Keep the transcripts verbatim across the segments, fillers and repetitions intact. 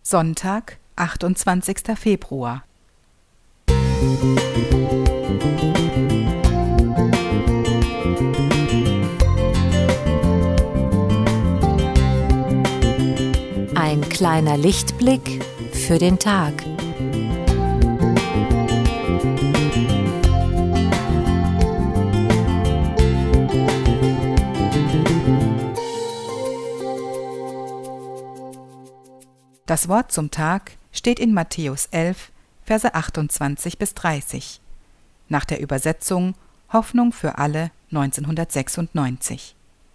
Sonntag, achtundzwanzigster Februar. Ein kleiner Lichtblick für den Tag. Das Wort zum Tag steht in Matthäus elf, Verse achtundzwanzig bis dreißig, nach der Übersetzung Hoffnung für alle neunzehnhundertsechsundneunzig.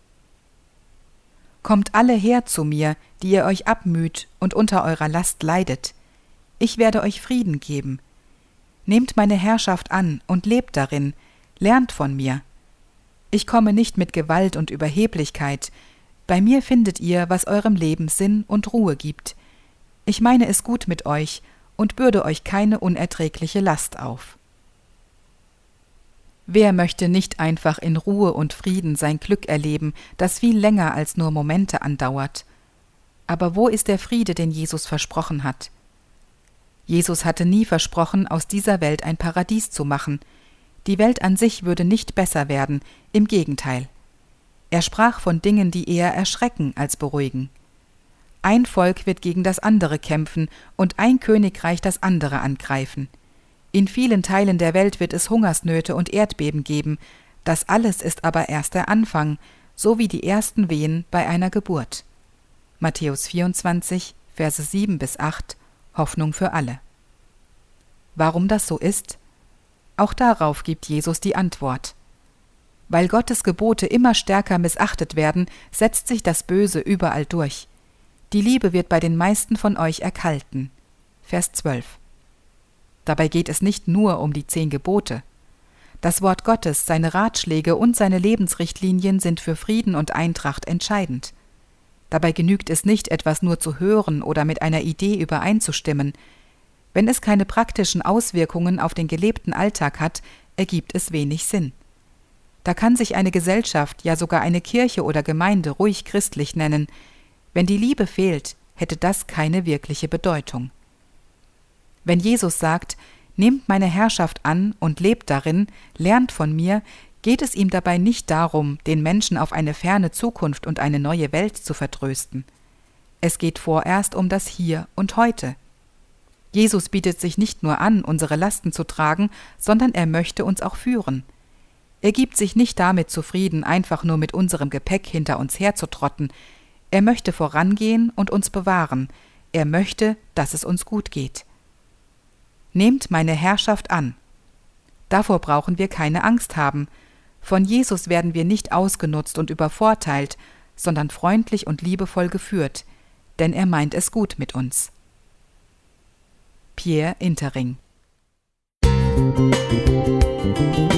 Kommt alle her zu mir, die ihr euch abmüht und unter eurer Last leidet. Ich werde euch Frieden geben. Nehmt meine Herrschaft an und lebt darin, lernt von mir. Ich komme nicht mit Gewalt und Überheblichkeit. Bei mir findet ihr, was eurem Leben Sinn und Ruhe gibt. Ich meine es gut mit euch und bürde euch keine unerträgliche Last auf. Wer möchte nicht einfach in Ruhe und Frieden sein Glück erleben, das viel länger als nur Momente andauert? Aber wo ist der Friede, den Jesus versprochen hat? Jesus hatte nie versprochen, aus dieser Welt ein Paradies zu machen. Die Welt an sich würde nicht besser werden, im Gegenteil. Er sprach von Dingen, die eher erschrecken als beruhigen. Ein Volk wird gegen das andere kämpfen und ein Königreich das andere angreifen. In vielen Teilen der Welt wird es Hungersnöte und Erdbeben geben, das alles ist aber erst der Anfang, so wie die ersten Wehen bei einer Geburt. Matthäus vierundzwanzig, Verse sieben bis acht, Hoffnung für alle. Warum das so ist? Auch darauf gibt Jesus die Antwort. Weil Gottes Gebote immer stärker missachtet werden, setzt sich das Böse überall durch. Die Liebe wird bei den meisten von euch erkalten. Vers zwölf. Dabei geht es nicht nur um die zehn Gebote. Das Wort Gottes, seine Ratschläge und seine Lebensrichtlinien sind für Frieden und Eintracht entscheidend. Dabei genügt es nicht, etwas nur zu hören oder mit einer Idee übereinzustimmen. Wenn es keine praktischen Auswirkungen auf den gelebten Alltag hat, ergibt es wenig Sinn. Da kann sich eine Gesellschaft, ja sogar eine Kirche oder Gemeinde ruhig christlich nennen. Wenn die Liebe fehlt, hätte das keine wirkliche Bedeutung. Wenn Jesus sagt, nehmt meine Herrschaft an und lebt darin, lernt von mir, geht es ihm dabei nicht darum, den Menschen auf eine ferne Zukunft und eine neue Welt zu vertrösten. Es geht vorerst um das Hier und Heute. Jesus bietet sich nicht nur an, unsere Lasten zu tragen, sondern er möchte uns auch führen. Er gibt sich nicht damit zufrieden, einfach nur mit unserem Gepäck hinter uns herzutrotten. Er möchte vorangehen und uns bewahren. Er möchte, dass es uns gut geht. Nehmt meine Herrschaft an. Davor brauchen wir keine Angst haben. Von Jesus werden wir nicht ausgenutzt und übervorteilt, sondern freundlich und liebevoll geführt, denn er meint es gut mit uns. Pierre Intering.